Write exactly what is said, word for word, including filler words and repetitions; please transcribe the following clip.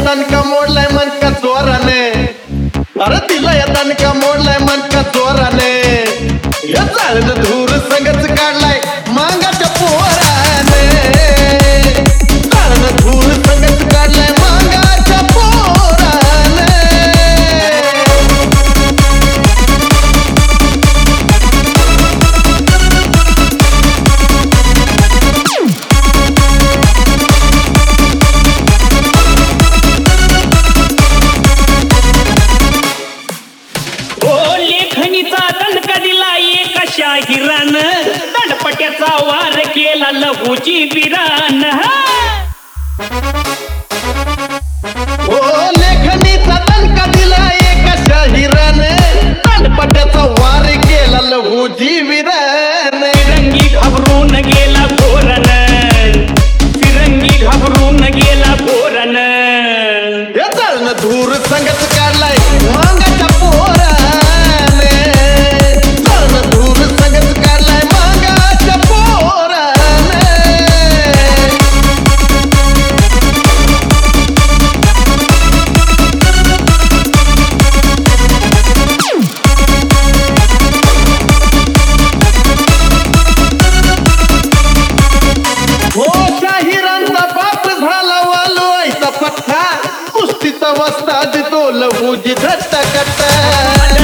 दणका मोडलाय मनका जोराने, अरे तिला या दणका मोडलाय मनका जोराने, या चाळण धूर संगच काढलाय मांगाच्या पोराने, चाळण धूर संगच काढलाय मांगाच्या पोराने। शाहिरानं दडपट्याचा वार केला लहूची विरान। ओ लेखनीचा दणका दिला एका शाहिराने, दडपट्याचा वार केला लहूची विरान। फिरंगी घाबरून गेला घोरन, फिरंगी घाबरून गेला घोरन, या चाळण धूर संगच काढलाय मांगाच्या पोराने, चाळण धूर संगच काढलाय मांगाच्या पोराने। हो शाहिरांचा बाप झाला वालोयचा पठ्ठा, कुस्तीचा वस्ताद तो लहूजी घट्ट कट्टा।